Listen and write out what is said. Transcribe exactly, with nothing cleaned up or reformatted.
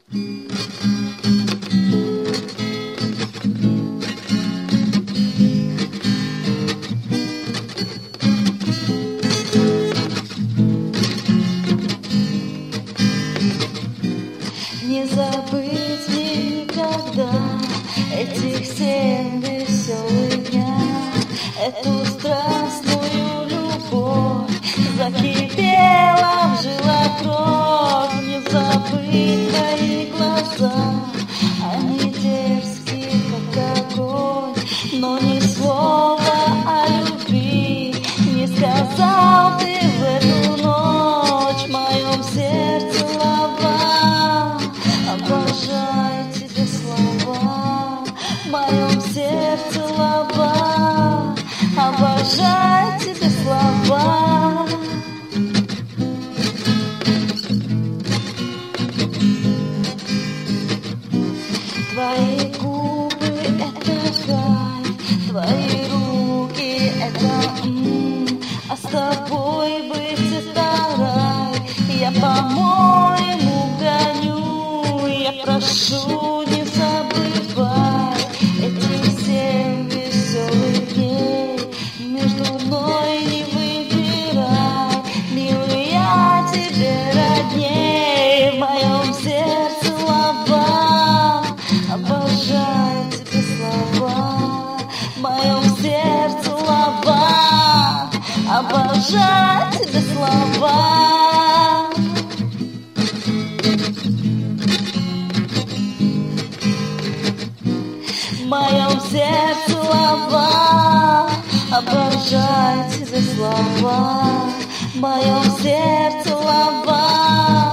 Не забыть мне никогда этих семь веселых дня, эту страстную любовь закипела в жилах кровь. Не забыть твои глаза, они дерзкие, как огонь, но ни слова о любви не сказал ты в эту ночь. В моем сердце лава, обожаю тебя слова. В моем сердце лава, обожаю тебя слова. Твои губы — это кайф, твои руки — это м-м, а с тобой быть — это рай. Я, по-моему, гоню, я прошу, не забывай этих семь веселых дней. Между мной не выбирай, милый, я тебе родней. В моем сердце лава, обожаю тебя слова. В моем сердце лава, обожаю тебя слова. В моем сердце лава, обожаю тебя слова. В моем сердце лава.